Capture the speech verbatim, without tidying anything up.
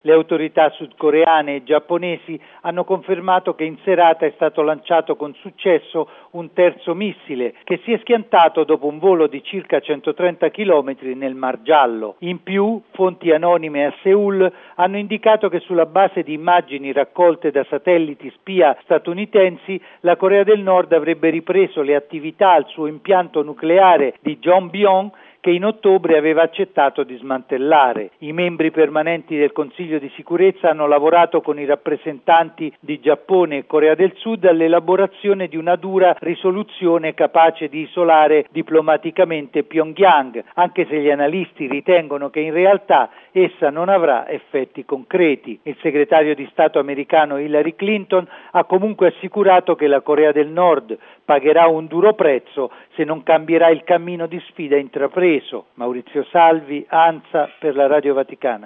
Le autorità sudcoreane e giapponesi hanno confermato che in serata è stato lanciato con successo un terzo missile che si è schiantato dopo un volo di circa centotrenta chilometri nel Mar Giallo. In più, fonti anonime a Seul hanno indicato che sulla base di immagini raccolte da satelliti spia statunitensi, la Corea del Nord avrebbe ripreso le attività al suo impianto nucleare di Jongbyon, che in ottobre aveva accettato di smantellare. I membri permanenti del Consiglio di sicurezza hanno lavorato con i rappresentanti di Giappone e Corea del Sud all'elaborazione di una dura risoluzione capace di isolare diplomaticamente Pyongyang, anche se gli analisti ritengono che in realtà essa non avrà effetti concreti. Il segretario di Stato americano Hillary Clinton ha comunque assicurato che la Corea del Nord pagherà un duro prezzo se non cambierà il cammino di sfida intrapreso. Maurizio Salvi, ANSA, per la Radio Vaticana.